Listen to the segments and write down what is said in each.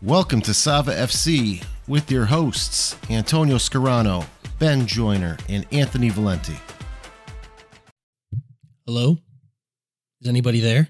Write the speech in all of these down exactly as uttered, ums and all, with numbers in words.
Welcome to Sava F C with your hosts, Antonio Scarano, Ben Joyner, and Anthony Valenti. Hello? Is anybody there?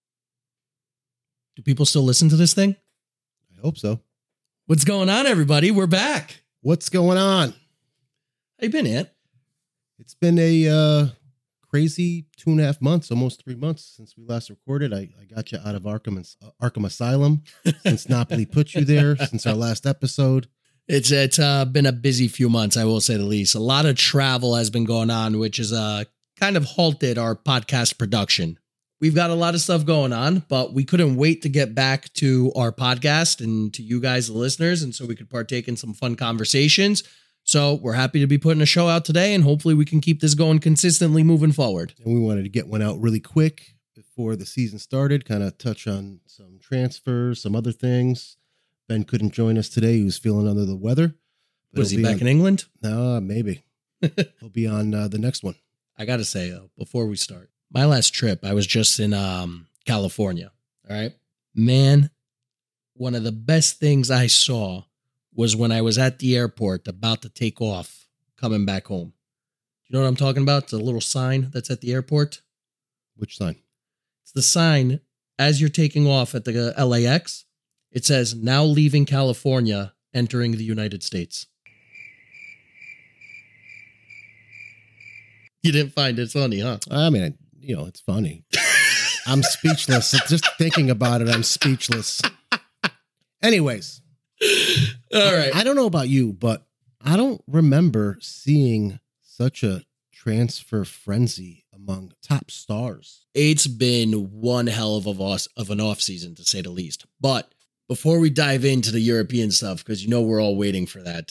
Do people still listen to this thing? I hope so. What's going on, everybody? We're back. What's going on? How you been, Ant? It's been a uh, crazy two and a half months, almost three months since we last recorded. I, I got you out of Arkham, uh, Arkham Asylum since Napoli put you there since our last episode. It's it's uh, been a busy few months, I will say the least. A lot of travel has been going on, which has uh, kind of halted our podcast production. We've got a lot of stuff going on, but we couldn't wait to get back to our podcast and to you guys, the listeners, and so we could partake in some fun conversations. So we're happy to be putting a show out today, and hopefully we can keep this going consistently moving forward. And we wanted to get one out really quick before the season started, kind of touch on some transfers, some other things. Ben couldn't join us today. He was feeling under the weather. Was he back on, in England? No, maybe. He'll be on uh, the next one. I got to say, though, before we start, my last trip, I was just in um, California. All right. Man, one of the best things I saw was when I was at the airport about to take off coming back home. You know what I'm talking about? The little sign that's at the airport. Which sign? It's the sign as you're taking off at the L A X. It says, now leaving California, entering the United States. You didn't find it funny, huh? I mean, you know, it's funny. I'm speechless. Just thinking about it, I'm speechless. Anyways. All right. I, I don't know about you, but I don't remember seeing such a transfer frenzy among top stars. It's been one hell of a of, of an off season, to say the least. But before we dive into the European stuff, because you know we're all waiting for that,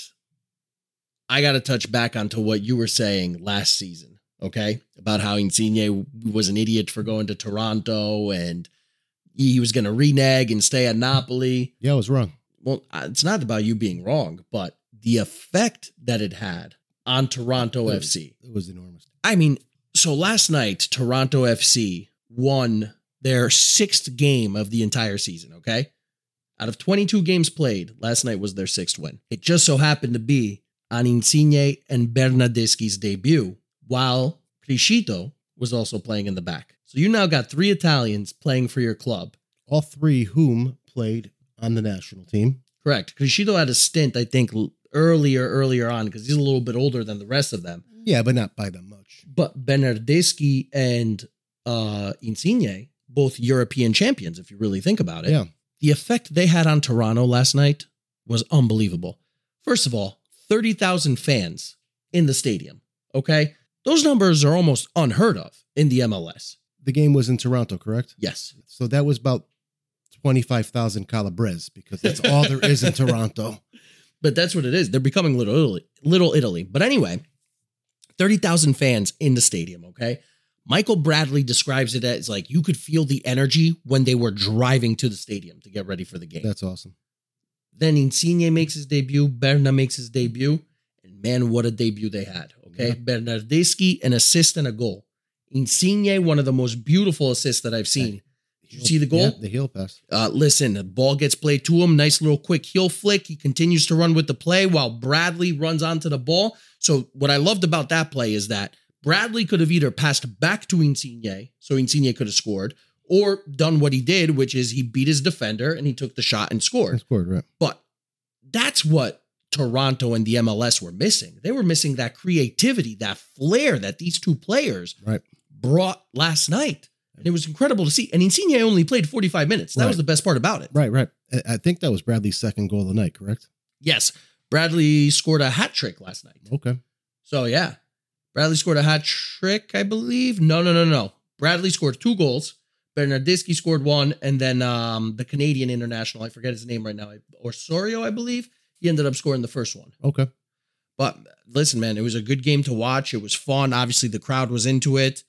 I got to touch back onto what you were saying last season, okay? About how Insigne was an idiot for going to Toronto and he was going to renege and stay at Napoli. Yeah, I was wrong. Well, it's not about you being wrong, but the effect that it had on Toronto it F C. It was enormous. I mean, so last night, Toronto F C won their sixth game of the entire season, okay? Out of twenty-two games played, last night was their sixth win. It just so happened to be on Insigne and Bernardeschi's debut, while Criscito was also playing in the back. So you now got three Italians playing for your club. All three whom played on the national team. Correct. Criscito had a stint, I think, earlier, earlier on, because he's a little bit older than the rest of them. Yeah, but not by that much. But Bernardeschi and uh, Insigne, both European champions, if you really think about it. Yeah. The effect they had on Toronto last night was unbelievable. First of all, thirty thousand fans in the stadium, okay? Those numbers are almost unheard of in the M L S. The game was in Toronto, correct? Yes. So that was about twenty-five thousand Calabres, because that's all there is in Toronto. But that's what it is. They're becoming Little Italy. Little Italy. But anyway, thirty thousand fans in the stadium, okay? Michael Bradley describes it as like you could feel the energy when they were driving to the stadium to get ready for the game. That's awesome. Then Insigne makes his debut. Berna makes his debut. And man, what a debut they had, okay? Yeah. Bernardeschi, an assist and a goal. Insigne, one of the most beautiful assists that I've seen. Did you see the goal? Yeah, the heel pass. Uh, listen, the ball gets played to him. Nice little quick heel flick. He continues to run with the play while Bradley runs onto the ball. So what I loved about that play is that Bradley could have either passed back to Insigne, so Insigne could have scored, or done what he did, which is he beat his defender and he took the shot and scored. He scored, right. But that's what Toronto and the M L S were missing. They were missing that creativity, that flair that these two players right. brought last night. And it was incredible to see. And Insigne only played forty-five minutes. That right. was the best part about it. Right, right. I think that was Bradley's second goal of the night, correct? Yes. Bradley scored a hat trick last night. Okay. So, yeah. Bradley scored a hat trick, I believe. No, no, no, no. Bradley scored two goals. Bernardeschi scored one. And then um, the Canadian international, I forget his name right now, Osorio, I believe. He ended up scoring the first one. Okay. But listen, man, it was a good game to watch. It was fun. Obviously, the crowd was into it.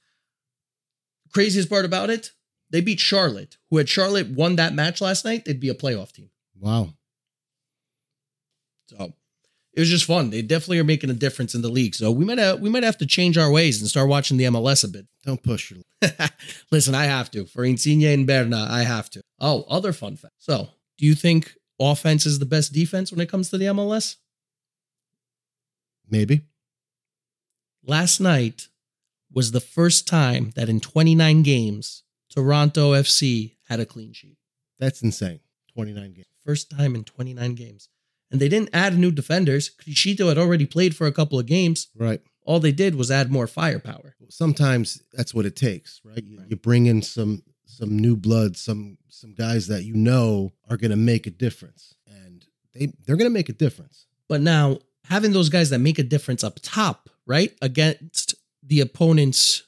Craziest part about it, they beat Charlotte, who had Charlotte won that match last night, they'd be a playoff team. Wow. So it was just fun. They definitely are making a difference in the league. So we might have, we might have to change our ways and start watching the M L S a bit. Don't push your... Listen, I have to. For Insigne and Berna, I have to. Oh, other fun fact. So do you think offense is the best defense when it comes to the M L S? Maybe. Last night was the first time that in twenty-nine games, Toronto F C had a clean sheet. That's insane. twenty-nine games. First time in twenty-nine games. And they didn't add new defenders. Criscito had already played for a couple of games. Right. All they did was add more firepower. Sometimes that's what it takes, right? You, you bring in some some new blood, some some guys that you know are going to make a difference. And they, they're going to make a difference. But now, having those guys that make a difference up top, right? Against the opponent's,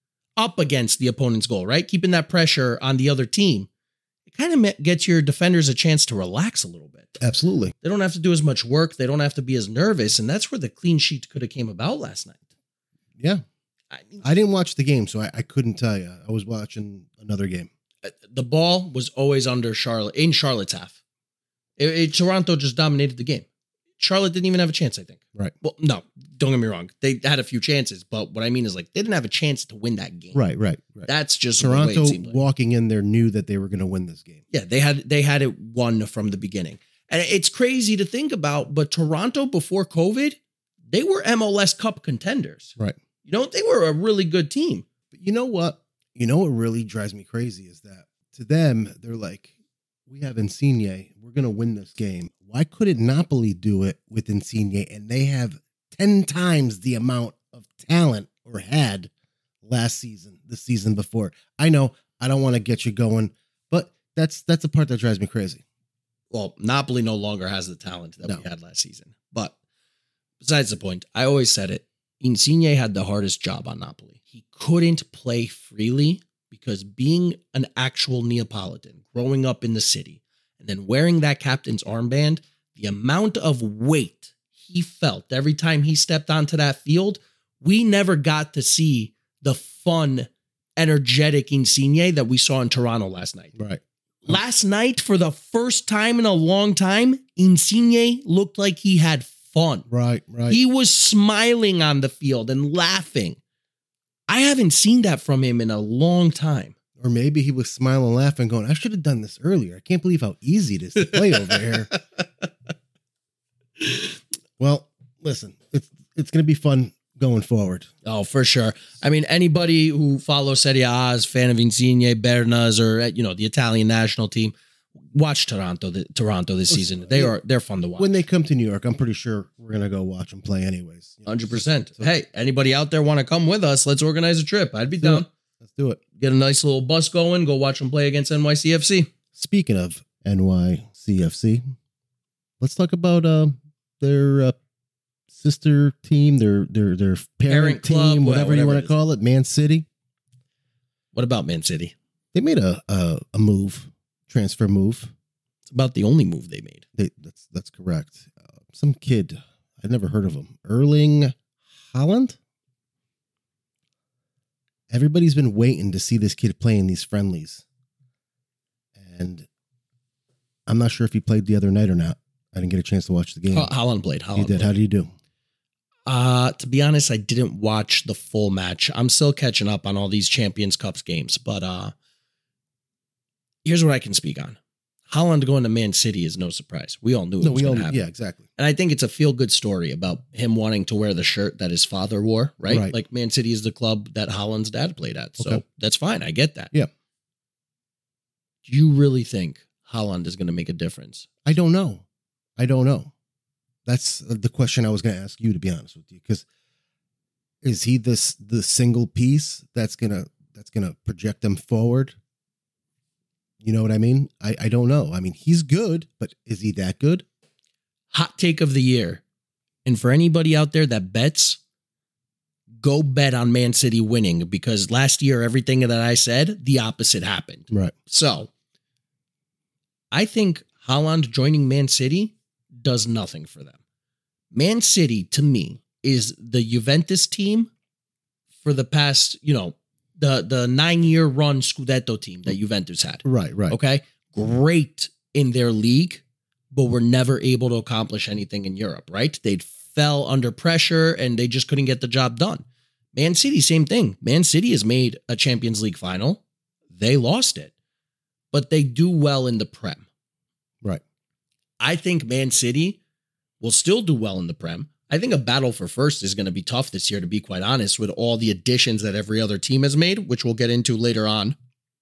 up against the opponent's goal, right? Keeping that pressure on the other team. It kind of gets your defenders a chance to relax a little bit. Absolutely. They don't have to do as much work. They don't have to be as nervous. And that's where the clean sheet could have came about last night. Yeah. I mean, I didn't watch the game, so I, I couldn't tell you. I was watching another game. the ball was always under Charlotte, in Charlotte's half. It, it, Toronto just dominated the game. Charlotte didn't even have a chance, I think. Right. Well, no, don't get me wrong. They had a few chances, but what I mean is like they didn't have a chance to win that game. Right, right, right. That's just the way Toronto it seemed like. walking in there knew that they were going to win this game. Yeah, they had they had it won from the beginning. And it's crazy to think about, but Toronto before COVID, they were M L S Cup contenders. Right. You know, they were a really good team. But you know what? You know what really drives me crazy is that to them, they're like, we have Insigne. We're going to win this game. Why couldn't Napoli do it with Insigne? And they have ten times the amount of talent or had last season, the season before. I know I don't want to get you going, but that's that's the part that drives me crazy. Well, Napoli no longer has the talent that No. we had last season. But besides the point, I always said it. Insigne had the hardest job on Napoli. He couldn't play freely because being an actual Neapolitan, growing up in the city, and then wearing that captain's armband, the amount of weight he felt every time he stepped onto that field, we never got to see the fun, energetic Insigne that we saw in Toronto last night. Right. Last night, for the first time in a long time, Insigne looked like he had fun. Right, right. He was smiling on the field and laughing. I haven't seen that from him in a long time. Or maybe he was smiling, laughing, going, I should have done this earlier. I can't believe how easy it is to play over here. Well, listen, it's it's going to be fun going forward. Oh, for sure. I mean, anybody who follows Serie A is fan of Insigne, Bernas, or, you know, the Italian national team, watch Toronto the, Toronto this season. They are they're fun to watch. When they come to New York, I'm pretty sure we're going to go watch them play anyways. You know, one hundred percent. so- Hey, anybody out there want to come with us? Let's organize a trip. I'd be Let's do down. it. Let's do it. Get a nice little bus going, go watch them play against N Y C F C. Speaking of N Y C F C, let's talk about uh, their uh, sister team, their their their parent, Parent club, team, well, whatever, you whatever want it to is. call it, Man City. What about Man City? They made a a, a move, transfer move. It's about the only move they made. They, that's that's correct. Uh, some kid, I'd never heard of him, Erling Haaland. Everybody's been waiting to see this kid play in these friendlies, and I'm not sure if he played the other night or not. I didn't get a chance to watch the game. Ho- Holland played. Holland you did. played. How did you do? Uh, to be honest, I didn't watch the full match. I'm still catching up on all these Champions Cups games, but uh, here's what I can speak on. Holland going to Man City is no surprise. We all knew it No, was we all. going to happen. Yeah, exactly. And I think it's a feel-good story about him wanting to wear the shirt that his father wore, right? Right. Like Man City is the club that Holland's dad played at. So Okay. that's fine. I get that. Yeah. Do you really think Holland is going to make a difference? I don't know. I don't know. That's the question I was going to ask you, to be honest with you, because is he this the single piece that's gonna that's gonna project them forward? You know what I mean? I, I don't know. I mean, he's good, but is he that good? Hot take of the year. And for anybody out there that bets, go bet on Man City winning, because last year, everything that I said, the opposite happened. Right. So I think Haaland joining Man City does nothing for them. Man City, to me, is the Juventus team for the past, you know, the, the nine-year run Scudetto team that Juventus had. Right. Right. Okay. Great in their league, but were never able to accomplish anything in Europe, right? They fell under pressure and they just couldn't get the job done. Man City, same thing. Man City has made a Champions League final. They lost it, but they do well in the Prem. Right. I think Man City will still do well in the Prem. I think a battle for first is going to be tough this year, to be quite honest, with all the additions that every other team has made, which we'll get into later on.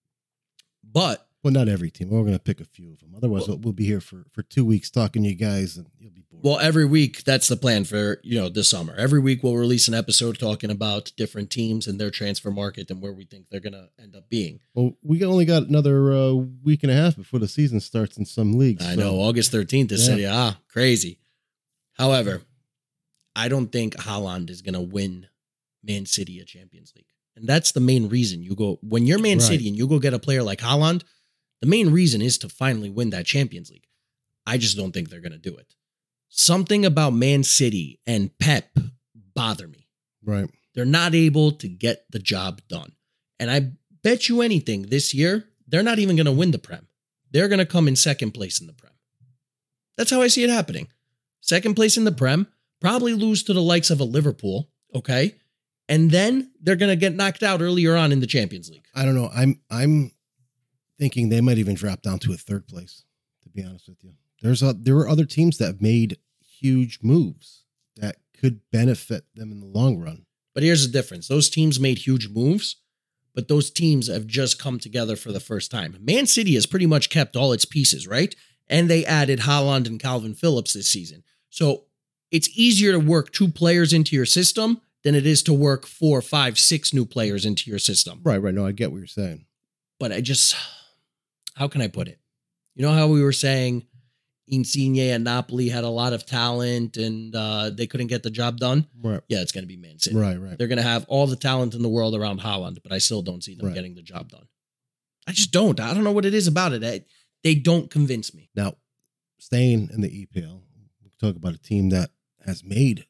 But well, not every team. We're going to pick a few of them. Otherwise, well, we'll be here for, for two weeks talking to you guys, and you'll be bored. Well, every week, that's the plan for, you know, this summer. Every week we'll release an episode talking about different teams and their transfer market and where we think they're going to end up being. Well, we only got another uh, week and a half before the season starts in some leagues. I so. know, August thirteenth is Yeah. Serie A. Crazy. However, I don't think Haaland is going to win Man City a Champions League. And that's the main reason you go, when you're Man Right. City and you go get a player like Haaland, the main reason is to finally win that Champions League. I just don't think they're going to do it. Something about Man City and Pep bother me. Right. They're not able to get the job done. And I bet you anything this year, they're not even going to win the Prem. They're going to come in second place in the Prem. That's how I see it happening. Second place in the Prem, probably lose to the likes of a Liverpool, okay? And then they're going to get knocked out earlier on in the Champions League. I don't know. I'm I'm thinking they might even drop down to a third place, to be honest with you. There's a, there were other teams that have made huge moves that could benefit them in the long run. But here's the difference. Those teams made huge moves, but those teams have just come together for the first time. Man City has pretty much kept all its pieces, right? And they added Haaland and Calvin Phillips this season. So it's easier to work two players into your system than it is to work four, five, six new players into your system. Right, right. No, I get what you're saying. But I just, how can I put it? You know how we were saying Insigne and Napoli had a lot of talent and uh, they couldn't get the job done? Right. Yeah, it's going to be Man City. Right, right. They're going to have all the talent in the world around Haaland, but I still don't see them Right. getting the job done. I just don't. I don't know what it is about it. I, they don't convince me. Now, staying in the E P L, we talk about a team that has made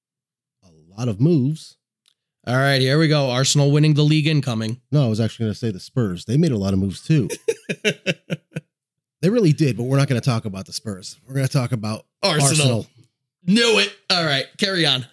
a lot of moves. All right, here we go. Arsenal winning the league incoming. No, I was actually going to say the Spurs. They made a lot of moves too. They really did, but we're not going to talk about the Spurs. We're going to talk about Arsenal. Arsenal. Knew it. All right, carry on.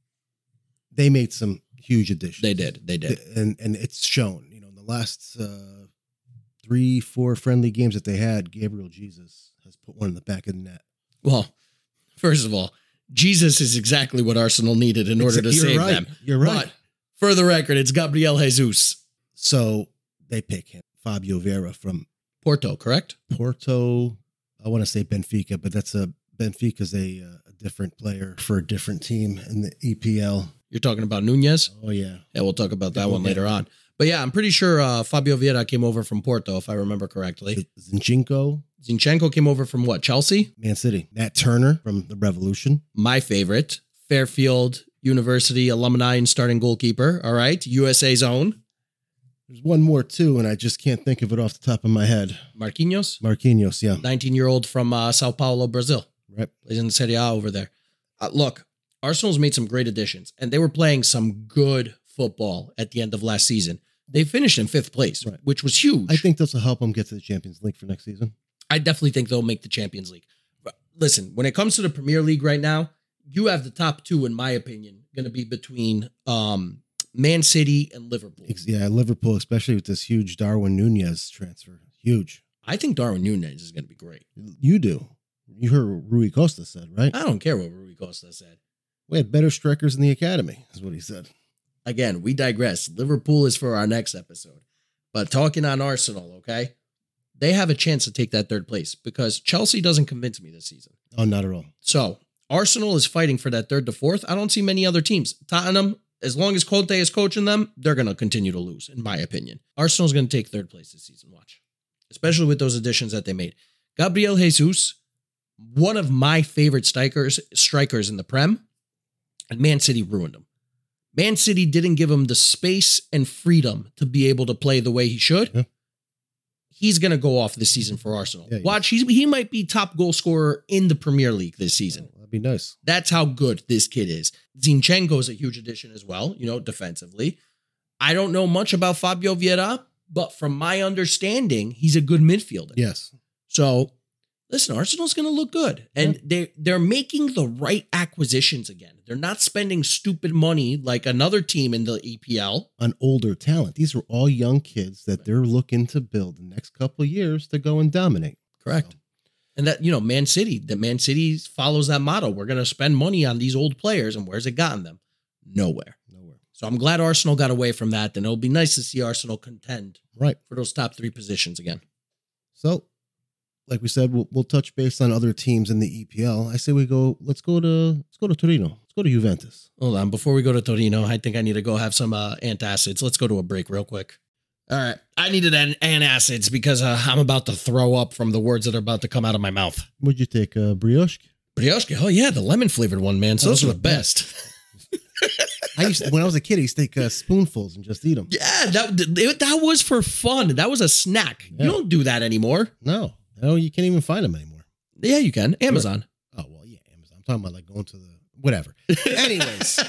They made some huge additions. They did. They did. And and it's shown. You know, in the last uh, three, four friendly games that they had, Gabriel Jesus has put one in the back of the net. Well, first of all, Jesus is exactly what Arsenal needed in order to You're save right. them. You're right. But for the record, it's Gabriel Jesus. So they pick him, Fabio Vieira from Porto, correct? Porto. I want to say Benfica, but that's a Benfica's a, uh, a different player for a different team in the E P L. You're talking about Nunez? Oh yeah, Yeah, we'll talk about that Yeah, one okay. later on. But yeah, I'm pretty sure uh, Fabio Vieira came over from Porto, if I remember correctly. Zinchenko, Zinchenko came over from what, Chelsea? Man City. Matt Turner from the Revolution. My favorite, Fairfield University alumni and starting goalkeeper. All right, U S A's own. There's one more too, and I just can't think of it off the top of my head. Marquinhos, Marquinhos, yeah, nineteen-year-old from uh, Sao Paulo, Brazil. right. Plays in the Serie A over there. Uh, look, Arsenal's made some great additions, and they were playing some good football at the end of last season. They finished in fifth place, Right. which was huge. I think this will help them get to the Champions League for next season. I definitely think they'll make the Champions League. But listen, when it comes to the Premier League right now, you have the top two, in my opinion, going to be between um, Man City and Liverpool. Ex- Yeah, Liverpool, especially with this huge Darwin Nunez transfer, huge. I think Darwin Nunez is going to be great. You do. You heard what Rui Costa said, right? I don't care what Rui Costa said. We had better strikers in the academy, is what he said. Again, we digress. Liverpool is for our next episode. But talking on Arsenal, okay? They have a chance to take that third place because Chelsea doesn't convince me this season. Oh, not at all. So Arsenal is fighting for that third to fourth. I don't see many other teams. Tottenham, as long as Conte is coaching them, they're going to continue to lose, in my opinion. Arsenal's going to take third place this season. Watch. Especially with those additions that they made. Gabriel Jesus, one of my favorite strikers, strikers in the Prem, and Man City ruined him. Man City didn't give him the space and freedom to be able to play the way he should. Yeah. He's going to go off this season for Arsenal. Yeah, he Watch, he's, he might be top goal scorer in the Premier League this season. That'd be nice. That's how good this kid is. Zinchenko is a huge addition as well, you know, defensively. I don't know much about Fabio Vieira, but from my understanding, he's a good midfielder. Yes. So, listen, Arsenal's going to look good. And Yeah. they they're making the right acquisitions again. They're not spending stupid money like another team in the E P L. On older talent. These are all young kids that they're looking to build the next couple of years to go and dominate. Correct. And that, you know, Man City, that Man City follows that motto. We're going to spend money on these old players. And where's it gotten them? Nowhere. Nowhere. So I'm glad Arsenal got away from that. And it'll be nice to see Arsenal contend Right. for those top three positions again. So, like we said, we'll, we'll touch base on other teams in the E P L. I say we go, let's go to, let's go to Torino. Let's go to Juventus. Hold on. Before we go to Torino, I think I need to go have some uh, antacids. Let's go to a break real quick. All right. I needed an antacids because uh, I'm about to throw up from the words that are about to come out of my mouth. What'd you take, uh, brioche? Brioche? Oh, yeah. The lemon flavored one, man. So those are the best. I used to, when I was a kid, I used to take uh, spoonfuls and just eat them. Yeah. That, that was for fun. That was a snack. Yeah. You don't do that anymore. No. No, you can't even find them anymore. Yeah, you can. Amazon. Oh, well, yeah, Amazon. I'm talking about like going to the whatever. Anyways.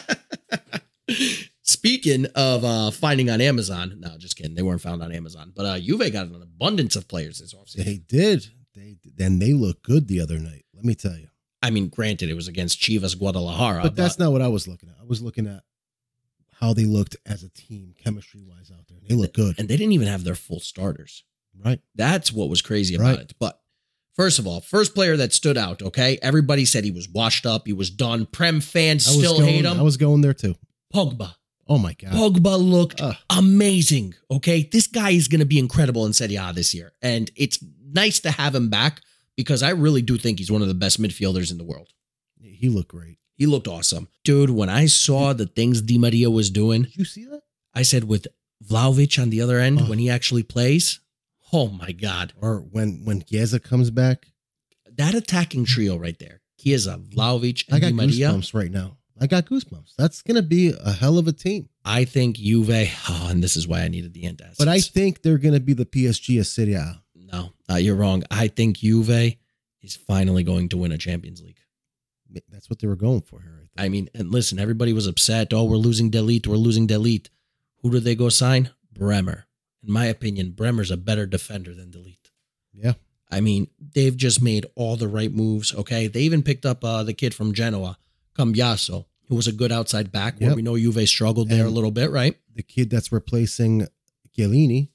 Speaking of uh, finding on Amazon, no, just kidding. They weren't found on Amazon, but uh, Juve got an abundance of players this offseason. They did. They Then they looked good the other night. Let me tell you. I mean, granted, it was against Chivas Guadalajara. But that's not what I was looking at. I was looking at how they looked as a team, chemistry-wise out there. They look good. And they didn't even have their full starters. Right. That's what was crazy about Right. it. But first of all, first player that stood out, okay? Everybody said he was washed up. He was done. Prem fans I was still going, hate him. I was going there too. Pogba. Oh, my God. Pogba looked Ugh. amazing, okay? This guy is going to be incredible in Serie A this year. And it's nice to have him back because I really do think he's one of the best midfielders in the world. He looked great. He looked awesome. Dude, when I saw the things Di Maria was doing, Did you see that? I said with Vlahovic on the other end, Oh. when he actually plays, oh my God. Or when, when Chiesa comes back. That attacking trio right there, Chiesa, Vlahovic, and I got Di Maria. goosebumps right now. I got goosebumps. That's going to be a hell of a team. I think Juve, oh, and this is why I needed the antacids. But I think they're going to be the P S G of Serie A. No, uh, you're wrong. I think Juve is finally going to win a Champions League. That's what they were going for here. I think. I mean, and listen, everybody was upset. Oh, we're losing Delete. We're losing Delete. Who did they go sign? Bremer. In my opinion, Bremer's a better defender than Delete. Yeah. I mean, they've just made all the right moves, okay? They even picked up uh, the kid from Genoa, Cambiaso, who was a good outside back, where Yep. we know Juve struggled there And a little bit, right? The kid that's replacing Chiellini,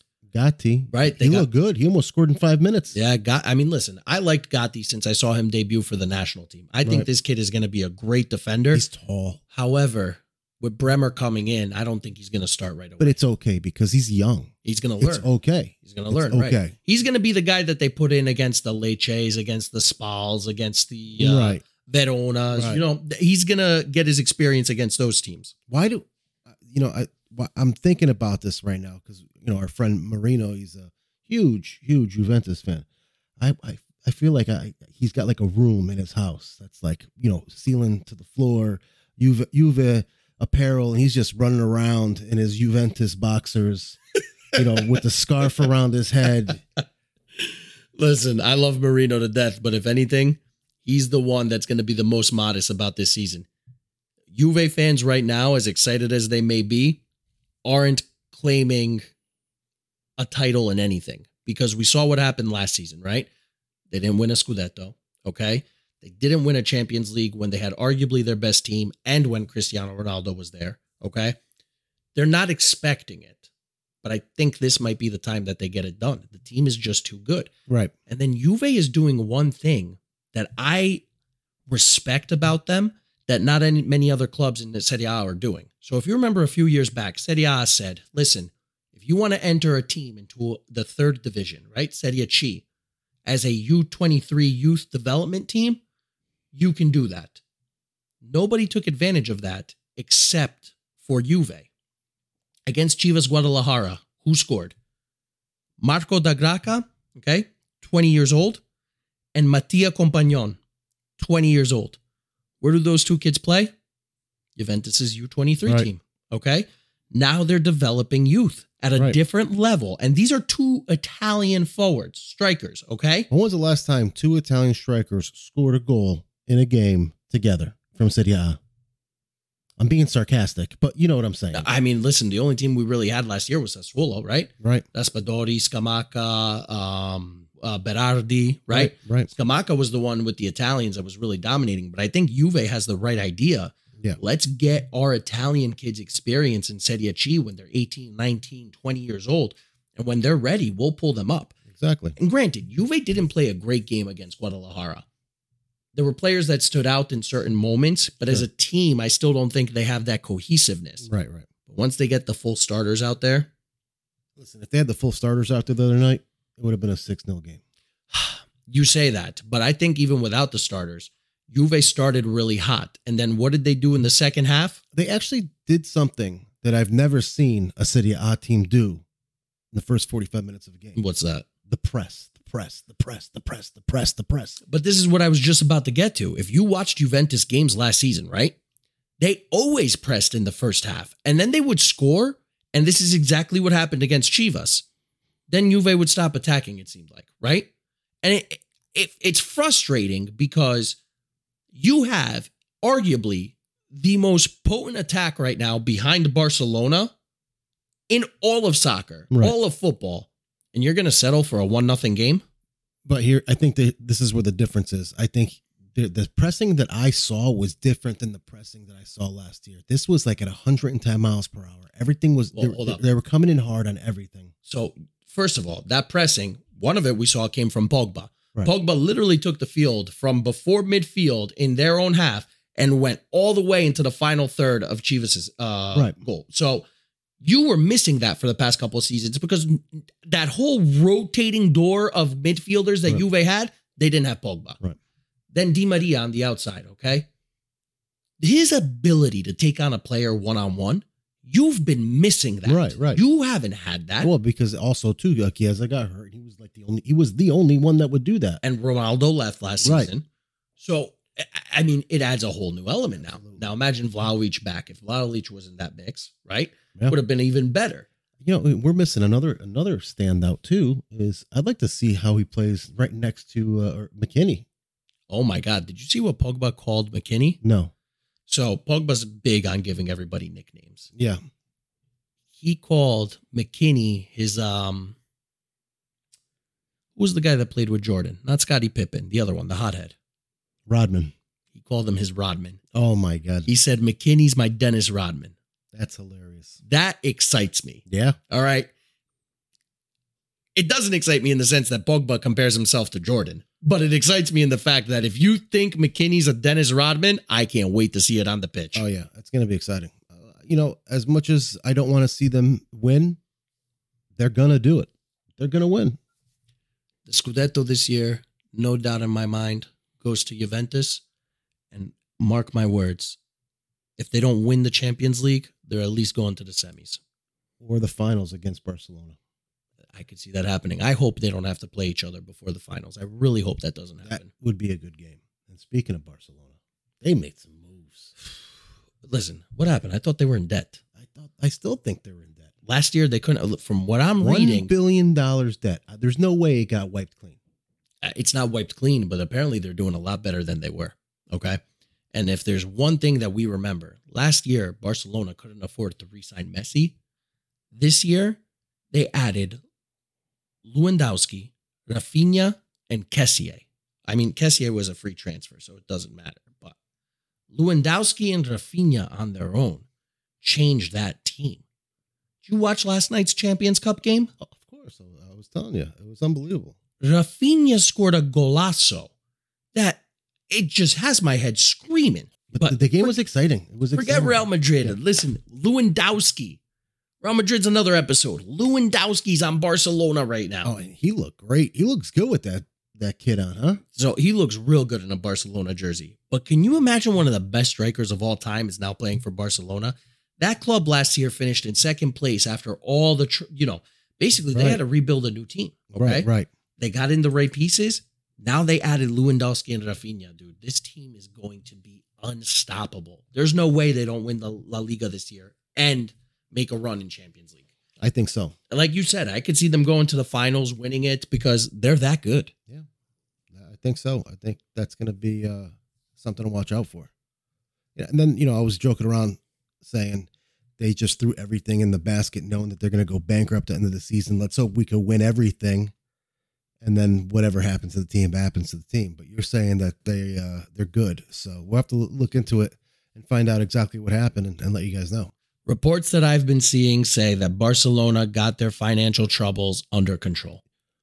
Gatti. Right, they He got- looked good. He almost scored in five minutes. Yeah, got. I mean, listen, I liked Gatti since I saw him debut for the national team. I think Right. this kid is going to be a great defender. He's tall. However, with Bremer coming in, I don't think he's going to start right away. But it's okay because he's young. He's going to learn. It's okay. He's going to It's learn, right? okay. He's going to be the guy that they put in against the Leches, against the Spals, against the uh, Right. Veronas. Right. You know, he's going to get his experience against those teams. Why do, you know, I, why- I'm thinking about this right now because, you know, our friend Marino, he's a huge, huge Juventus fan. I, I, I feel like I, he's got like a room in his house that's like, you know, ceiling to the floor, Juve, Juve apparel, and he's just running around in his Juventus boxers, you know, with the scarf around his head. Listen, I love Marino to death, but if anything, he's the one that's going to be the most modest about this season. Juve fans right now, as excited as they may be, aren't claiming a title in anything because we saw what happened last season, right? They didn't win a Scudetto, okay? They didn't win a Champions League when they had arguably their best team and when Cristiano Ronaldo was there, okay? They're not expecting it, but I think this might be the time that they get it done. The team is just too good. Right. And then Juve is doing one thing that I respect about them that not any, many other clubs in the Serie A are doing. So if you remember a few years back, Serie A said, listen, if you want to enter a team into the third division, right, Serie C, as a U twenty-three youth development team, you can do that. Nobody took advantage of that except for Juve. Against Chivas Guadalajara, who scored? Marco da Graca, okay, twenty years old, and Mattia Compagnon, twenty years old. Where do those two kids play? Juventus's U twenty-three Right. team, okay? Now they're developing youth at a Right. different level. And these are two Italian forwards, strikers, okay? When was the last time two Italian strikers scored a goal in a game together from Serie A? I'm being sarcastic, but you know what I'm saying. I mean, listen, the only team we really had last year was Sassuolo, right? Right. Raspadori, Scamacca, um, uh, Berardi, right? Right. Scamacca was the one with the Italians that was really dominating, but I think Juve has the right idea. Yeah. Let's get our Italian kids experience in Serie C when they're eighteen, nineteen, twenty years old. And when they're ready, we'll pull them up. exactly. And granted, Juve didn't play a great game against Guadalajara. There were players that stood out in certain moments, but sure. as a team, I still don't think they have that cohesiveness. Right, right. But once they get the full starters out there. Listen, if they had the full starters out there the other night, it would have been a six nil game. You say that, but I think even without the starters, Juve started really hot. And then what did they do in the second half? They actually did something that I've never seen a Serie A team do in the first forty-five minutes of a game. What's that? The press, the press, the press, the press, the press, the press. But this is what I was just about to get to. If you watched Juventus games last season, right? They always pressed in the first half, and then they would score, and this is exactly what happened against Chivas. Then Juve would stop attacking, it seemed like, right? And it, it, it's frustrating because you have arguably the most potent attack right now behind Barcelona in all of soccer, right. all of football, and you're going to settle for a one nothing game? But here, I think that this is where the difference is. I think the, the pressing that I saw was different than the pressing that I saw last year. This was like at one hundred ten miles per hour. Everything was, well, they, they were coming in hard on everything. So, first of all, that pressing, one of it we saw came from Pogba. Right. Pogba literally took the field from before midfield in their own half and went all the way into the final third of Chivas' uh, right. goal. So you were missing that for the past couple of seasons because that whole rotating door of midfielders that right. Juve had, they didn't have Pogba. Right. Then Di Maria on the outside, okay? His ability to take on a player one-on-one, you've been missing that. Right, right. You haven't had that. Well, because also too, Chiesa got hurt. He was like the only. He was the only one that would do that. And Ronaldo left last right. season. So I mean, it adds a whole new element now. Absolutely. Now imagine Vlahovic back. If Vlahovic was in that mix, right, yeah. would have been even better. You know, we're missing another another standout too. Is I'd like to see how he plays right next to uh, McKinney. Oh my God! Did you see what Pogba called McKinney? No. So Pogba's big on giving everybody nicknames. Yeah. He called McKinney his, um, who was the guy that played with Jordan? Not Scottie Pippen, the other one, the hothead. Rodman. He called him his Rodman. Oh my God. He said, McKinney's my Dennis Rodman. That's hilarious. That excites me. Yeah. All right. It doesn't excite me in the sense that Pogba compares himself to Jordan, but it excites me in the fact that if you think McKinney's a Dennis Rodman, I can't wait to see it on the pitch. Oh yeah, it's going to be exciting. Uh, you know, as much as I don't want to see them win, they're going to do it. They're going to win. The Scudetto this year, no doubt in my mind, goes to Juventus. And mark my words, if they don't win the Champions League, they're at least going to the semis. Or the finals against Barcelona. I could see that happening. I hope they don't have to play each other before the finals. I really hope that doesn't happen. That would be a good game. And speaking of Barcelona, they made some moves. Listen, what happened? I thought they were in debt. I thought I still think they're in debt. Last year, they couldn't, from what I'm One reading. one billion dollars debt. There's no way it got wiped clean. It's not wiped clean, but apparently they're doing a lot better than they were. Okay. And if there's one thing that we remember, last year, Barcelona couldn't afford to re-sign Messi. This year, they added Lewandowski, Rafinha, and Kessié. I mean, Kessié was a free transfer, so it doesn't matter. But Lewandowski and Rafinha on their own changed that team. Did you watch last night's Champions Cup game? Oh, of course. I was telling you. It was unbelievable. Rafinha scored a golazo that it just has my head screaming. But, but the game for, was exciting. It was Forget exciting. Real Madrid. Yeah. Listen, Lewandowski. Real Madrid's another episode. Lewandowski's on Barcelona right now. Oh, and he looked great. He looks good with that that kid on, huh? So he looks real good in a Barcelona jersey. But can you imagine one of the best strikers of all time is now playing for Barcelona? That club last year finished in second place after all the, tr- you know, basically they right. had to rebuild a new team. Okay? Right, right. They got in the right pieces. Now they added Lewandowski and Rafinha, dude. This team is going to be unstoppable. There's no way they don't win the La Liga this year and make a run in Champions League. I think so. Like you said, I could see them going to the finals, winning it because they're that good. Yeah, I think so. I think that's going to be uh, something to watch out for. Yeah, and then, you know, I was joking around saying they just threw everything in the basket knowing that they're going to go bankrupt at the end of the season. Let's hope we can win everything. And then whatever happens to the team happens to the team. But you're saying that they, uh, they're good. So we'll have to look into it and find out exactly what happened and, and let you guys know. Reports that I've been seeing say that Barcelona got their financial troubles under control.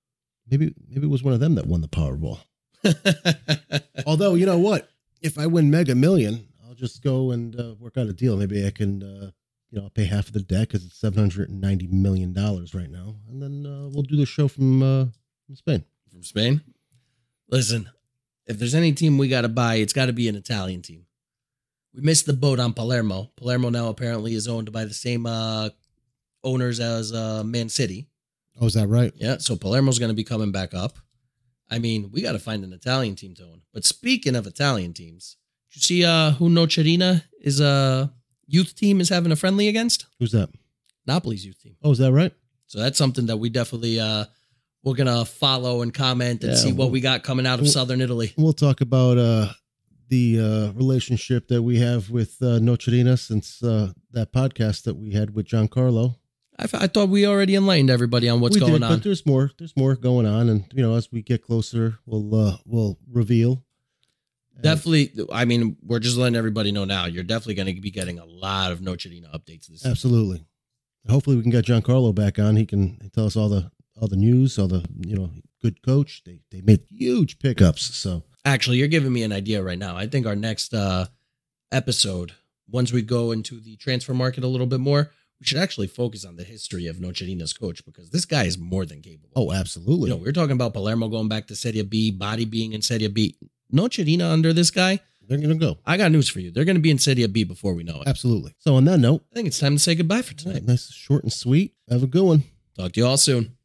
maybe maybe it was one of them that won the Powerball. Although, you know what? If I win Mega Million, I'll just go and uh, work out a deal. Maybe I can, uh, you know, I'll pay half of the debt because it's seven hundred ninety million dollars right now. And then uh, we'll do the show from, uh, from Spain. From Spain? Listen, if there's any team we got to buy, it's got to be an Italian team. We missed the boat on Palermo. Palermo now apparently is owned by the same uh, owners as uh, Man City. Oh, is that right? Yeah, so Palermo's going to be coming back up. I mean, we got to find an Italian team to own. But speaking of Italian teams, did you see uh, who Nocerina is a uh, youth team is having a friendly against? Who's that? Napoli's youth team. Oh, is that right? So that's something that we definitely uh, we're gonna follow and comment and Yeah, see what we'll- we got coming out of we'll- Southern Italy. We'll talk about uh, the uh, relationship that we have with uh, Nocerina since uh, that podcast that we had with Giancarlo. I, f- I thought we already enlightened everybody on what's we going did, on. But there's more. There's more going on, and you know, as we get closer, we'll uh, we'll reveal. And- Definitely, I mean, we're just letting everybody know now. You're definitely going to be getting a lot of Nocerina updates this season. Absolutely. Hopefully, we can get Giancarlo back on. He can tell us all the all the news, all the you know, good coach. They they made huge pickups. So Actually, you're giving me an idea right now. I think our next uh, episode, once we go into the transfer market a little bit more, we should actually focus on the history of Nocerina's coach because this guy is more than capable. oh, absolutely. You know, we were talking about Palermo going back to Serie B, Body being in Serie B. Nocerina under this guy, They're gonna go. I got news for you. They're going to be in Serie B before we know it. Absolutely. So on that note, I think it's time to say goodbye for tonight. nice, short and sweet. Have a good one. Talk to you all soon.